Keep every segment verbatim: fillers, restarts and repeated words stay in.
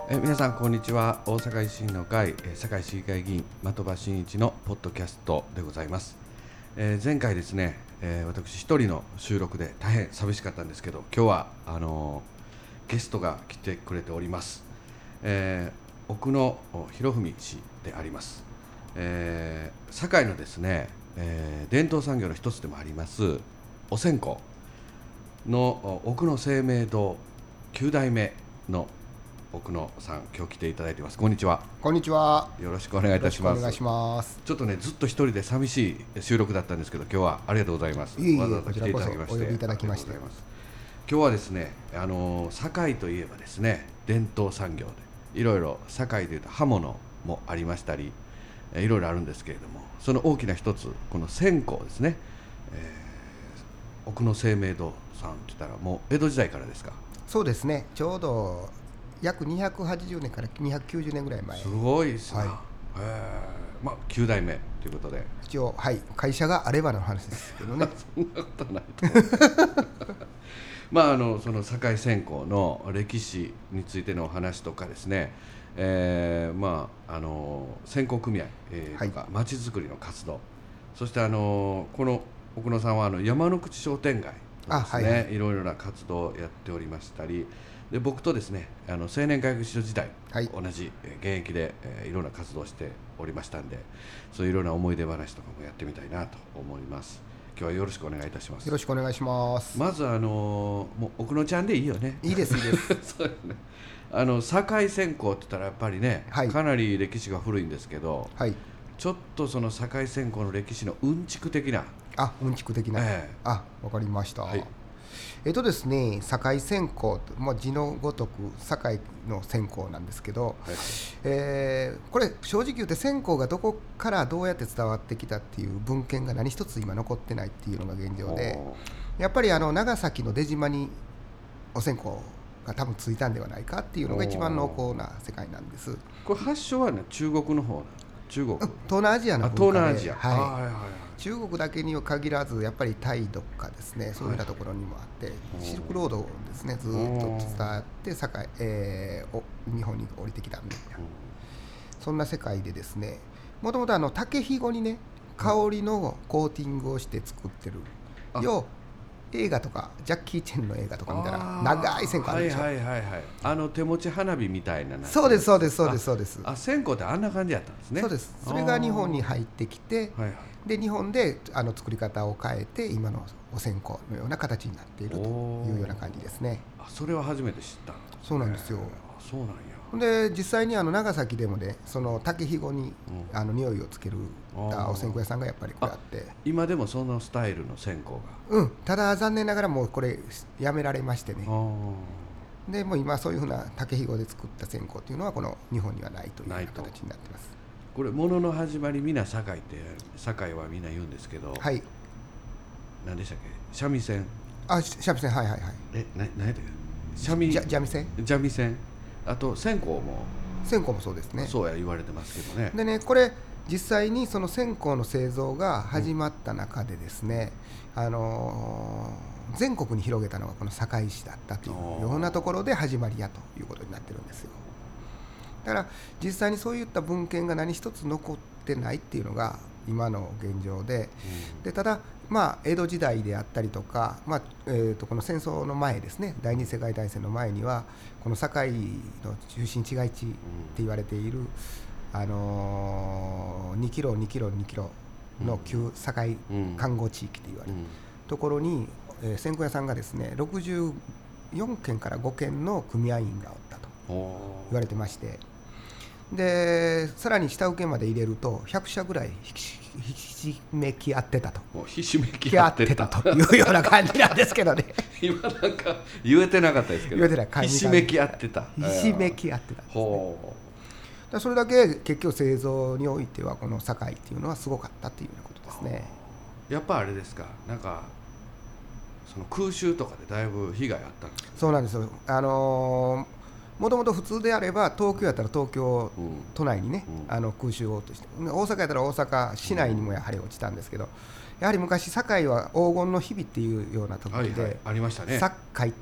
え皆さんこんにちは。大阪維新の会堺市議会議員的場真一のポッドキャストでございます。えー、前回ですね、えー、私一人の収録で大変寂しかったんですけど、今日はあのー、ゲストが来てくれております。えー、奥野博文氏であります。えー、堺のですね、えー、伝統産業の一つでもありますお線香の奥野製明堂きゅう代目の奥野さん、今日来ていただいています。こんにちは。 こんにちは。 よろしくお願いいたします。 お願いします。 ちょっとね、ずっと一人で寂しい収録だったんですけど、今日はありがとうございます。 いえいえ、 わざわざ来ていただきまして、 お呼びいただきまして、 今日はですね、あの堺といえばですね、伝統産業でいろいろ堺でいうと刃物もありましたり、いろいろあるんですけれども、その大きな一つ、この線香ですね。えー、奥野製明堂さんって言ったらもう江戸時代からですか？ そうですね、ちょうど約にひゃくはちじゅうねんからにひゃくきゅうじゅうねんぐらい前。 すごいですね。はい、まあきゅう代目ということで、 一応、はい、会社があればの話ですけどね。 そんなことないと思うまああのその堺線香の歴史についてのお話とかですね、えー、まああの線香組合、えー、とかまちづくりの活動、そしてあのこの奥野さんはあの山の口商店街ですね、はいはい、いろいろな活動をやっておりましたり、で僕とですね、あの青年会議所時代、はい、同じ現役で、えー、いろんな活動をしておりましたんで、そういういろんな思い出話とかもやってみたいなと思います。今日はよろしくお願いいたします。 よろしくお願いします。 まずあのもう奥野ちゃんでいいよね。 いいですいいですそうですね。あの堺線香って言ったらやっぱりね、はい、かなり歴史が古いんですけど、はい、ちょっとその堺線香の歴史のうんちく的な、 あ、うんちく的な、えー、あ、わかりました。はい、えっとですね、堺線香、まあ、字のごとく堺の線香なんですけど、はい、えー、これ正直言って線香がどこからどうやって伝わってきたっていう文献が何一つ今残ってないっていうのが現状で、やっぱりあの長崎の出島にお線香が多分ついたんではないかっていうのが一番濃厚な世界なんです。 これ発祥は、ね、中国の方なの？中国、東南アジアの文化で、 東南アジア、はいはいはい、 中国だけには限らずやっぱりタイとかですね、そういうようなところにもあって、はい、シルクロードですね、ずっと伝わって堺、えー、お日本に降りてきたみたいな、そんな世界でですね、もともとあの竹ひごにね、香りのコーティングをして作ってる、うん、要映画とかジャッキー・チェンの映画とか見たら長い線香あるでしょ。 はいはいはいはい、あの手持ち花火みたいな。 そうですそうですそうですそうです。 あ、線香ってあんな感じだったんですね。 そうです。それが日本に入ってきて、はいはい、で日本であの作り方を変えて今のお線香のような形になっているというような感じですね。 あ、それは初めて知った。 そうなんですよ。 あ、そうなんや。 で実際にあの長崎でもね、その竹ひごに、うん、あの匂いをつけるお線香屋さんがやっぱりこうやって、 今でもそのスタイルの線香が、 うん、ただ残念ながらもうこれやめられましてね、でもう今そういうふうな竹ひごで作った線香というのはこの日本にはないという形になってます。 これ物の始まりみな堺って堺はみんな言うんですけど、はい、何でしたっけ、三味線、 あ、三味線、はいはいはい、 え、な、何やったっけ、三味、 じゃ三味線三味線、あと線香も線香もそうですね。 そうや言われてますけどね。 でね、これ実際にその線香の製造が始まった中でですね、うん、あのー、全国に広げたのがこの堺市だったというようなところで始まりやということになってるんですよ。だから実際にそういった文献が何一つ残ってないっていうのが今の現状で、うん、でただまあ江戸時代であったりとか、まあえー、とこの戦争の前ですね、第二次世界大戦の前にはこの堺の中心市街地って言われている、うん、あのー、にキロにキロにキロの旧堺看護地域って言われるところに、えー、線香屋さんがですねろくじゅうよんけんからごけんの組合員がおったと言われてまして、でさらに下請けまで入れるとひゃくしゃぐらいひしめき合ってたとひしめき合ってたというような感じなんですけどね今なんか言えてなかったですけど、 言えてない感じ、 ひしめき合ってたひしめき合ってたんですね。だそれだけ結局製造においてはこの堺っていうのはすごかったっていうようなことですね。 やっぱあれですか、なんかその空襲とかでだいぶ被害あったんですか？ そうなんですよ。あのーもともと普通であれば東京やったら東京都内にね、うん、あの空襲をとして、大阪やったら大阪市内にもやはり落ちたんですけど、やはり昔堺は黄金の日々っていうような時で、はいはい、 ありましたね。 堺ってね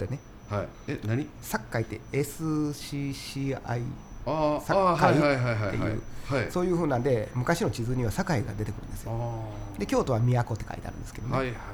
はい、え何堺って エスシーシーアイあ堺はいはいはいっていう、 はい、 そういう風なんで昔の地図には堺が出てくるんですよ。で京都は都って書いてあるんですけどね、 はいはいはい、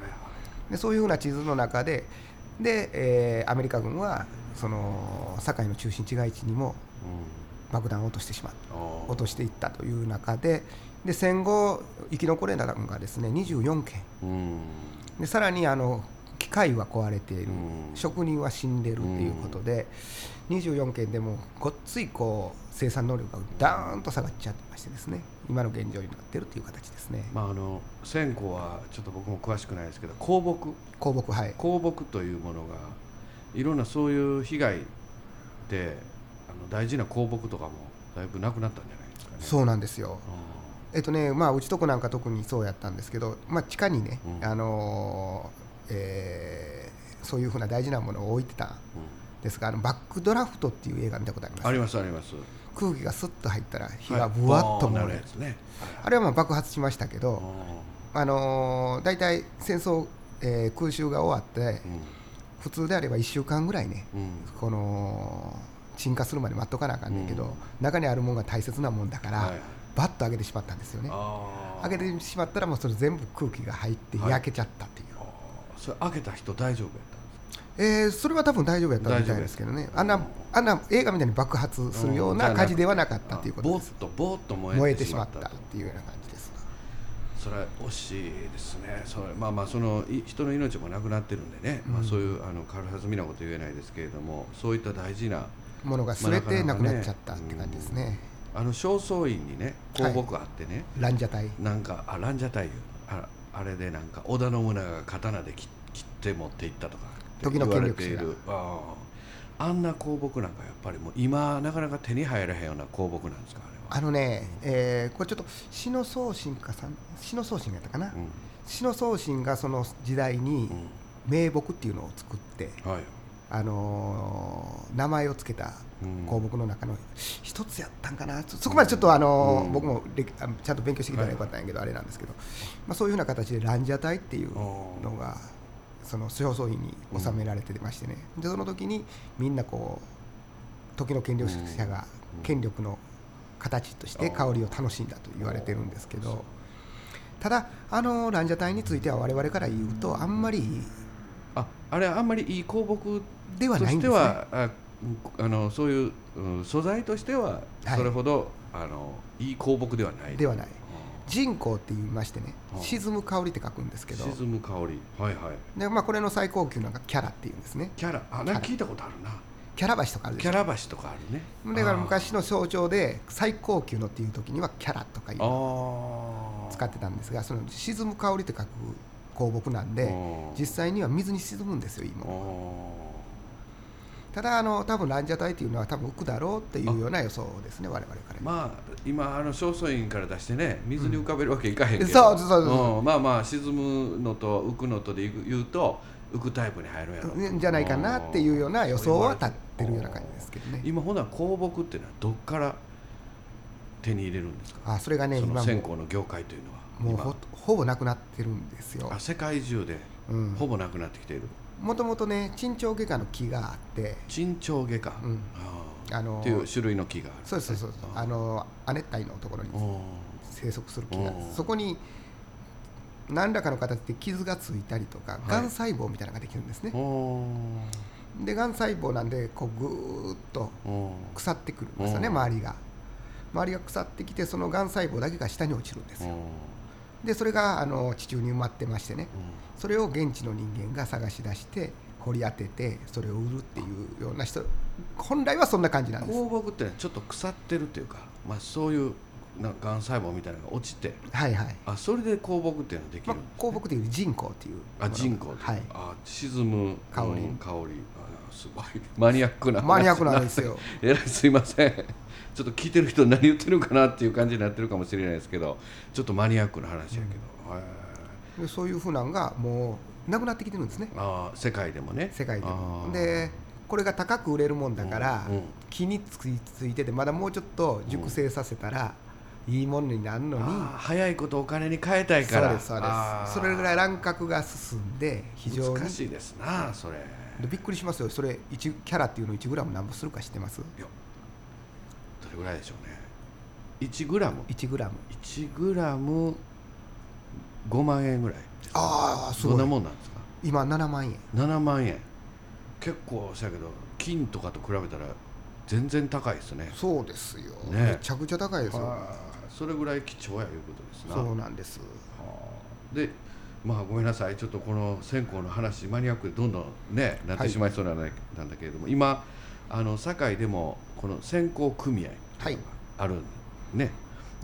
でそういう風な地図の中でで、えー、アメリカ軍はその堺の中心市街地にも爆弾を落としてしまった、落としていったという中で、で戦後生き残れたのがですねにじゅうよんけん、うん、でさらにあの機械は壊れている、うん、職人は死んでいるということで、うん、にじゅうよんけんでもごっついこう生産能力がダーンと下がっちゃってましてですね、今の現状になっているという形ですね。 まあ、あの線香はちょっと僕も詳しくないですけど香木香木、はい、 香木というものがいろんなそういう被害であの大事な香木とかもだいぶなくなったんじゃないですかね。 そうなんですよ。えっとねまあ、うちとこなんか特にそうやったんですけど、まあ、地下にね、うん、あのーえー、そういうふうな大事なものを置いてたんですが、うん、あのバックドラフトっていう映画見たことあります？ ありますあります。 空気がスッと入ったら火がぶわっと燃える、はい、ね、あれはまあ爆発しましたけど、あのー、だいたい戦争、えー、空襲が終わって、うん、普通であればいっしゅうかんぐらいね、うん、この鎮火するまで待っとかなあかんねんけど、うん、中にあるものが大切なもんだから、はい、バッと開けてしまったんですよね。開けてしまったらもうそれ全部空気が入って焼けちゃったっていう、はい、 それ開けた人大丈夫やったんですか？ えー、それは多分大丈夫やったみたいですけどね、あんな、あんな映画みたいに爆発するような火事ではなかったということです。 ボーッとボーッと燃えてしまったっていうような感じです。 それは惜しいですね。それまあまあその人の命もなくなってるんでね、うん、まあ、そういうあの軽はずみなこと言えないですけれども、そういった大事なものが全てなくなっちゃったって感じですね。 うん、あの正倉院にね香木あってね、 はい、蘭奢待なんかあ蘭奢待ああれでなんか織田信長が刀で切って持っていったとか時の権力者があ, あんな香木なんかやっぱりもう今なかなか手に入らへんような香木なんですか？あれはあのね、えー、これちょっと志野宗信かさん志野宗信やったかな、うん、志野宗信がその時代に名木っていうのを作って、うんはい、あのー、名前を付けた香木の中の一つやったんかな、そこまでちょっと、あのーうん、僕もちゃんと勉強してきたらよかったんやけど、はい、あれなんですけど、まあ、そういうふうな形で蘭奢待っていうのがその正倉院に収められてましてね、うん、でその時にみんなこう時の権力者が権力の形として香りを楽しんだと言われてるんですけど、ただあの蘭奢待については我々から言うとあんまりああれあんまりいい香木ではないんですね。 ああのそういう、うん、素材としてはそれほど、はい、あのいい香木ではないではない沈香って言いましてね、沈む香りって書くんですけど、 沈む香り、はいはい、 で、まあ、これの最高級なんかキャラっていうんですね。 キャラ、あ、なんか聞いたことあるな。 キャラ橋とかあるでしょ。 キャラ橋とかあるね。 だから昔の象徴で最高級のっていう時にはキャラとかいうのを使ってたんですが、その沈む香りって書く香木なんで実際には水に沈むんですよ、いいもの。ただあの多分蘭奢待っていうのは多分浮くだろうっていうような予想ですね、我々から。 まあ今あの正倉院から出してね水に浮かべるわけいかへんけど、うん、 そうそうそうそう、 うん、まあまあ沈むのと浮くのとで言うと浮くタイプに入るやろじゃないかなっていうような予想は立ってるような感じですけどね。 今ほな香木っていうのはどっから手に入れるんですか？ あ、それがね、 その線香の業界というのはもう ほ, ほぼなくなってるんですよ。 あ、世界中でほぼなくなってきている。 もともとね珍鳥外科の木があって、 珍鳥外科、うん、ああのっていう種類の木がある。 そうそうそうそう、あの亜熱帯のところに生息する木なんです。そこに何らかの形で傷がついたりとか、がん細胞みたいなのができるんですね。でがん細胞なんでこうぐーっと腐ってくるんですよね、周りが周りが腐ってきて、そのがん細胞だけが下に落ちるんですよ。でそれがあの地中に埋まってましてね、それを現地の人間が探し出して掘り当ててそれを売るっていうような人、本来はそんな感じなんです。 香木ってちょっと腐ってるっていうか、まあ、そういうがん細胞みたいなのが落ちて、 はいはい、 あ、それで香木っていうのができるんですね。まあ、香木っていう沈香っていう、 あ、沈香、はい、あ、沈む香り、 うん、香り、あ、すごいマニアックなマニアックなんですよ。 えらいすいません、ちょっと聞いてる人何言ってるかなっていう感じになってるかもしれないですけど、ちょっとマニアックな話やけど、 うん、でそういうふうなのがもうなくなってきてるんですね。 あ、世界でもね。 世界でも。でこれが高く売れるもんだから、うんうん、木についついててまだもうちょっと熟成させたら、うん、いいものになるのに、 早いことお金に変えたいから。 そうですそうです。それぐらい乱獲が進んで非常に難しいですなそれ。 でびっくりしますよ。それいちキャラっていうのいちグラム何ぼするか知ってます？ いやどれぐらいでしょうね。いちグラムいちグラムいちグラムごまんえんぐらい。 ああ、すごい。 どんなもんなんですか？ 今ななまんえん。 ななまんえん、結構したけど金とかと比べたら全然高いですね。 そうですよ、 ね、 めちゃくちゃ高いですよ。 それぐらい貴重やいうことですな。 そうなんです。 でまあごめんなさい、ちょっとこの線香の話マニアックでどんどんねなってしまいそうなんだけれども、はい、今あの堺でもこの線香組合があるね、はい、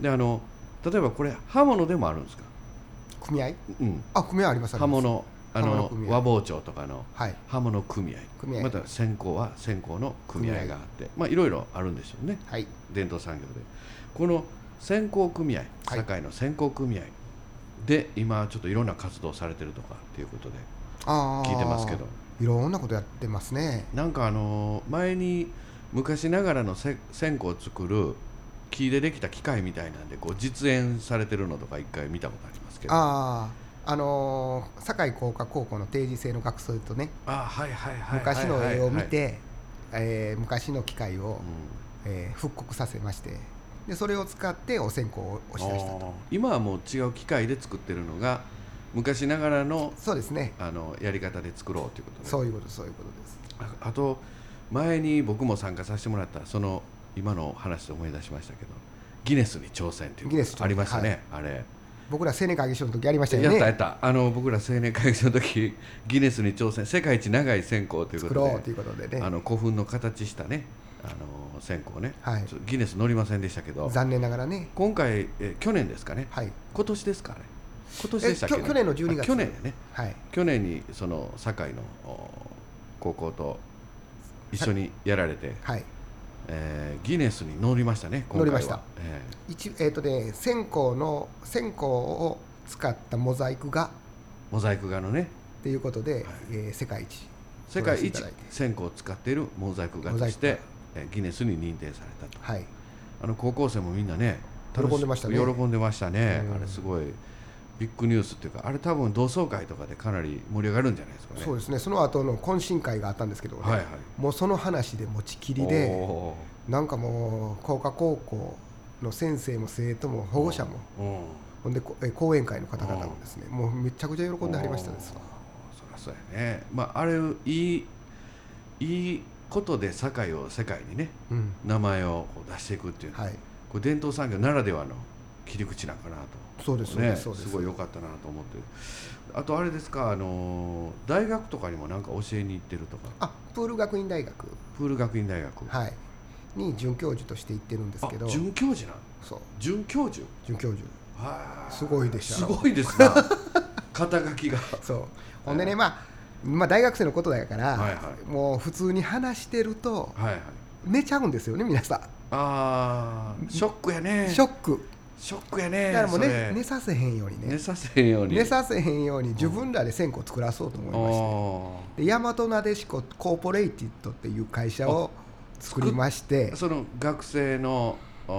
であの例えばこれ刃物でもあるんですか？ 組合、 うん、 あ組合あります。 刃物あの和包丁とかの刃物組合、はい、また線香は線香の組合があって、まあいろいろあるんですよね、はい、伝統産業で。この線香組合、堺の線香組合で今ちょっといろんな活動されてるとかっていうことで聞いてますけど、 いろんなことやってますね。 なんかあの前に昔ながらの線香を作る木でできた機械みたいなんでこう実演されてるのとか一回見たことありますけど、 ああ、あのー、堺工科高校の定時制の学生とね、昔の絵を見て、えー、昔の機械を、うん、えー、復刻させまして、でそれを使ってお線香を押し出したと。 今はもう違う機械で作ってるのが昔ながらの、 そうですね、 あのやり方で作ろうということで。 そういうことそういうことです。 あ, あと前に僕も参加させてもらったその今の話で思い出しましたけど、ギネスに挑戦っていうのがありましたね、はい、あれ僕ら青年会議所の時やりましたよね。 やったやったあの僕ら青年会議所の時ギネスに挑戦、世界一長い線香ということで作ろうということでね、 あの古墳の形したねあの線香ね、 はい、 ギネス乗りませんでしたけど、 残念ながらね。 今回え去年ですかね、はい、今年ですかね、今年でしたっけ、ね、 去年のじゅうにがつ、 去年ね、 はい、 去年にその堺の高校と一緒にやられて、はい、えー、ギネスに乗りましたね、今回は。乗りました、 えー一えーとね、線香の線香を使ったモザイク画モザイク画のねっていうことで、はい、えー、世界一世界一線香を使っているモザイク画として、えー、ギネスに認定されたと、はい、あの高校生もみんなね喜んでましたね。 喜んでましたね、うん、あれすごいビッグニュースっていうか、あれ多分同窓会とかでかなり盛り上がるんじゃないですかね。 そうですね、その後の懇親会があったんですけど、ね、はいはい、もうその話で持ちきりで、なんかもう工科高校の先生も生徒も保護者も、ほんで講演会の方々もですね、もうめちゃくちゃ喜んではりましたですわ。 そりゃそうやね、まあ、あれいいいいことで堺を世界にね、うん、名前を出していくっていうのは、はい、これ伝統産業ならではの切り口なんかなと。 そうですね、そうです。 すごい良かったなと思ってる。あとあれですか、あの大学とかにもなんか教えに行ってるとか。 あ、プール学院大学。 プール学院大学、 はい、に准教授として行ってるんですけど。 准教授なの？そう。准教授。 准教授。はすごいでしょ。 すごいですな。肩書きが。 そう。ほんでね、まあ、まあ大学生のことだから、はいはい、もう普通に話してると、はいはい、寝ちゃうんですよね、皆さん。ああ、ショックやね。 ショック。 ショックやね。 だからもう 寝, 寝させへんようにね。 寝させへんように。 寝させへんように自分らで線香を作らそうと思いまして、で大和なでしこコーポレイティッドっていう会社を作りまして、 その学生の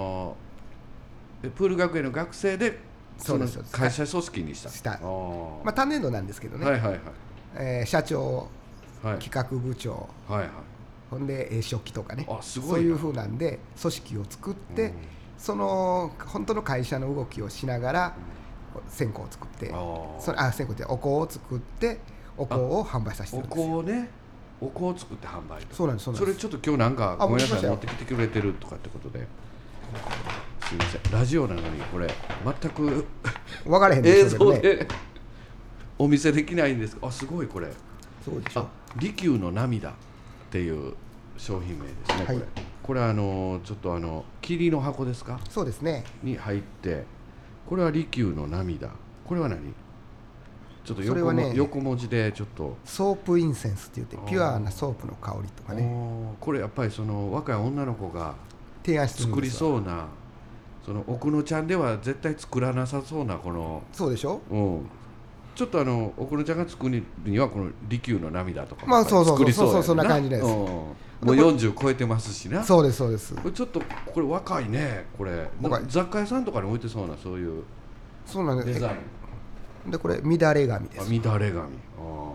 プール学園の学生でその会社組織にした。 した。まあ単年度なんですけどね。はいはいはい。えー、社長、はい、企画部長、はいはい、ほんで書記とかね。あ、すごい。そういう風なんで組織を作って。うん、その本当の会社の動きをしながら線香を作って、それあ線香ってお香を作ってお香を販売させてるんですよ。 お香ね、お香を作って販売と。 そうなんです、そうなんです。 それちょっと今日なんかごめんなさい持ってきてくれてるとかってことで、すいません、ラジオなのにこれ全く分からへんでしょうけどね、映像でお見せできないんです。あ、すごいこれ。 そうでしょ。 利休の涙っていう商品名ですね、はい、これ。これはあのちょっとあの霧の箱ですか？ そうですね。 に入って、これは利休の涙。これは何？ちょっと 横, も、ね、横文字でちょっとソープインセンスって言ってピュアなソープの香りとかね。 これやっぱりその若い女の子が提案してるんです作りそうな、その奥野ちゃんでは絶対作らなさそうなこの。 そうでしょ。 うん。ちょっとあの奥野ちゃんが作るにはこの利休の涙とかまあそうそうそうそうそんな感じです。 もうよんじゅう超えてますしな。 そうですそうです。 これちょっとこれ若いね、これ雑貨屋さんとかに置いてそうなそういうそうなんですデザインで、これ乱れ髪です。 乱れ髪。あ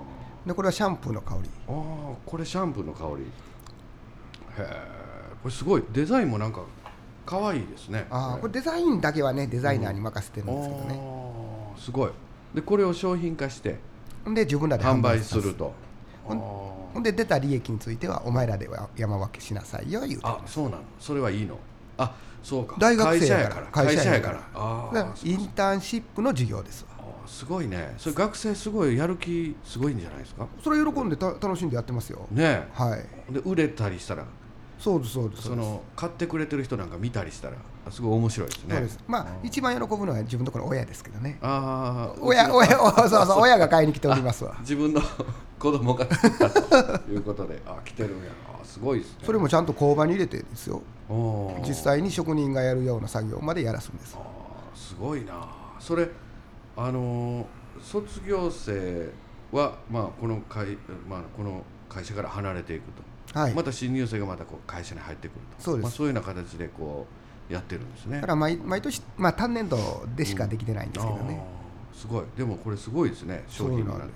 でこれはシャンプーの香り。 ああ、これシャンプーの香り。へえ、これすごいデザインもなんか可愛いですね。 ああ、これデザインだけはねデザイナーに任せてるんですけどね、 うん、すごい。でこれを商品化してで自分らで販売すると。 ほんほんで出た利益についてはお前らでは山分けしなさいよ言うて。 あ、そうなの。それはいいの。あ、そうか。 大学生や会社やから。会社やから。 あだからインターンシップの授業ですわ。 あ、すごいね。それ学生すごいやる気すごいんじゃないですか。 それ喜んでた楽しんでやってますよ。 ね。 はい。 で売れたりしたら、 そうですそうです。 その買ってくれてる人なんか見たりしたらすごい面白いですね。 そうです。まあ一番喜ぶのは自分のところの親ですけどね。 ああ、 親親そうそう親が買いに来ておりますわ。 自分の子供が作ったということで、あ、来てるんや。あ、すごいですね。 それもちゃんと工場に入れてですよ。 お実際に職人がやるような作業までやらすんです。 あ、すごいな。それあのー、卒業生はまあこの会まあこの会社から離れていくと、はい、また新入生がまたこう会社に入ってくると。 そうです。 まあ、そういうような形でこうやってるんですね。 だから毎毎年まあ単年度でしかできてないんですけどね。 うん、すごい。でもこれすごいですね。商品になって。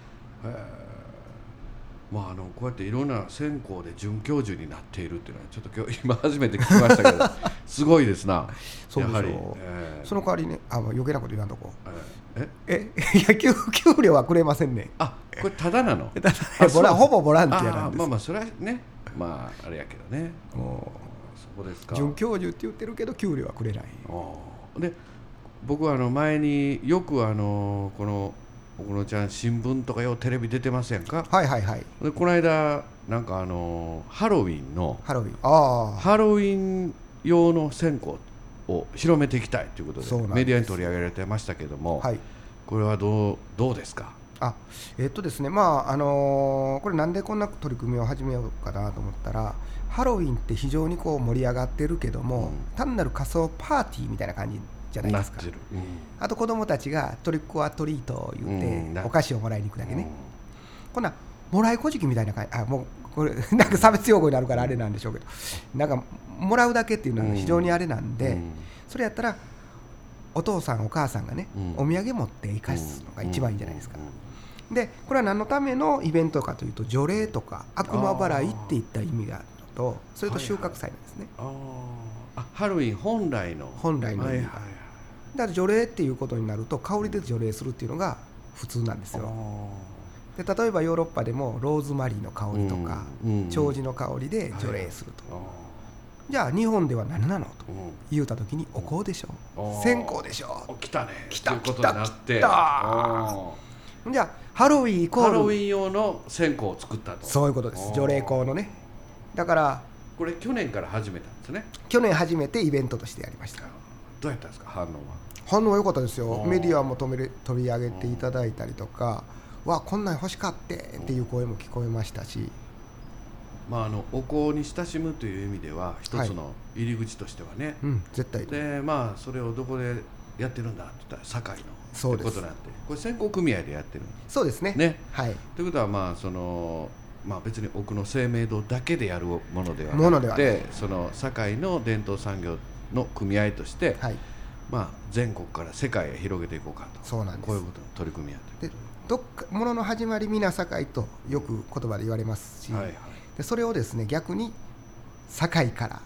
まあ、あのこうやっていろんな専攻で准教授になっているっていうのはちょっと今日今初めて聞きましたけどすごいですな。 そうでしょう、えー、その代わりね、あ、余計なこと言わんとこ、えええいや 給, 給料はくれませんね。 あ、これただなのボラほぼボランティアなんです。 まあまあそれはね、まああれやけどね。もうそこですか。 准教授って言ってるけど給料はくれない。 で僕はあの前によくあのこのおこのちゃん新聞とかよテレビ出てませんか。 はいはいはい。 でこの間なんかあのハロウィンのハロウィンあハロウィン用の線香を広めていきたいということでメディアに取り上げられてましたけども、はい、これはどうどうですか。 あえー、っとですねまああのー、これなんでこんな取り組みを始めようかなと思ったら、ハロウィンって非常にこう盛り上がってるけども、うん、単なる仮装パーティーみたいな感じじゃないですか。うん、あと子どもたちがトリックオアトリートを言って、うん、お菓子をもらいに行くだけね、うん、こんなもらい小じみたいな感じ、あもうこれなんか差別用語になるからあれなんでしょうけど、なんかもらうだけっていうのは非常にあれなんで、うん、それやったらお父さんお母さんがね、うん、お土産持って生かすのが一番いいんじゃないですか。でこれは何のためのイベントかというと、除霊とか悪魔払いっていった意味があるのと、それと収穫祭なんですね。 はいはい、ああハロウィン本来の本来の意味が、はいはい、だから除霊っていうことになると香りで除霊するっていうのが普通なんですよ。で例えばヨーロッパでもローズマリーの香りとか、うん、長寿の香りで除霊すると、はい、じゃあ日本では何なのと言うた時にお香でしょ、線香でしょ。 来たね。 来た来た来た。 じゃあハロウィンイコールハロウィン用の線香を作ったと。 そういうことです。除霊香のね。だからこれ去年から始めたんですね。 去年初めてイベントとしてやりました。 どうやったんですか、反応は。 反応は良かったですよ。メディアも取り上げていただいたりとか、わこんなん欲しかってっていう声も聞こえましたし、 まあ、あのお香に親しむという意味では一つの入り口としてはね、はい、 うん、絶対で、まあ、それをどこでやってるんだって言ったら堺のそうですってことなんで、これ線香組合でやってる。 そうですね。 ね、 はい、 ということは、まあそのまあ、別に奥の生命堂だけでやるものではなくて、その堺の伝統産業の組合として、はい、まあ、全国から世界へ広げていこうかと。 そうなんです。 こういうことの取り組みやってでどっかものの始まり皆堺とよく言葉で言われますし、はいはい、でそれをですね逆に堺から、うん、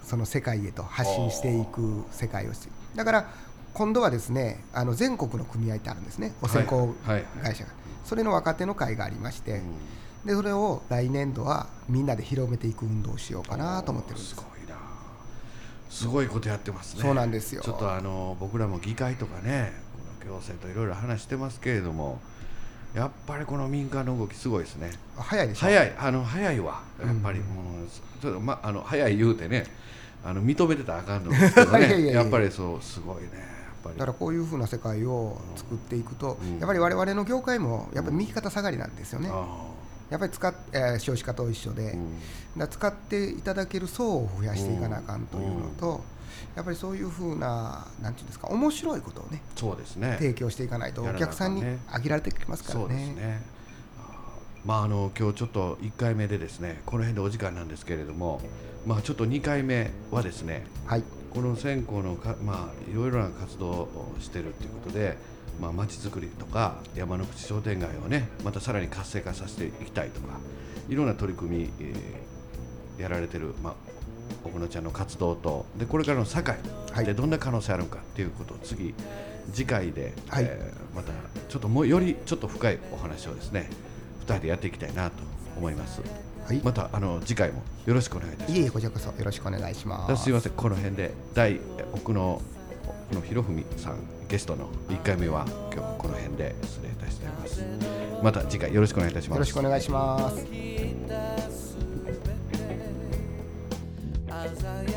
その世界へと発信していく世界をして、だから今度はですねあの全国の組合ってあるんですね、お線香会社が、はいはい、それの若手の会がありまして、うん、でそれを来年度はみんなで広めていく運動をしようかなと思ってるんです。 すごいな、すごいことやってますね。 そうなんですよ。 ちょっとあの僕らも議会とかね行政といろいろ話してますけれども、やっぱりこの民間の動きすごいですね。 早いでしょ。 早い、あの早いわやっぱり、うん、もうちょっと、ま、あの早い言うてねあの認めてたらあかんのですけどねいやいやいややっぱりそうすごいね。やっぱりだからこういう風な世界を作っていくと、うん、やっぱり我々の業界もやっぱり右肩下がりなんですよね、うん、やっぱり使っ、えー、少子化と一緒で、うん、だ使っていただける層を増やしていかなあかんというのと、うんうん、やっぱりそういう風ななんていうんですか面白いことをね、 そうですね、 提供していかないとお客さんにあげられてきますからね。 そうですね。まあ、あの今日ちょっといっかいめでですねこの辺でお時間なんですけれども、まあ、ちょっとにかいめはですね、はい、この線香のか、まあ、いろいろな活動をしているということで、 まあ、街づくりとか山口商店街をねまたさらに活性化させていきたいとかいろんな取り組み、えー、やられてる、まあ、奥野ちゃんの活動とでこれからの堺でどんな可能性あるのかっていうことを次次回で、はいえー、またちょっともうよりちょっと深いお話をですねふたりでやっていきたいなと思います、はい、またあの次回もよろしくお願いいたします。 いえいえこちらこそよろしくお願いします。 すいませんこの辺で第奥野の博文さんゲストのいっかいめは今日はこの辺で失礼いたしております。また次回よろしくお願いいたします。 よろしくお願いします。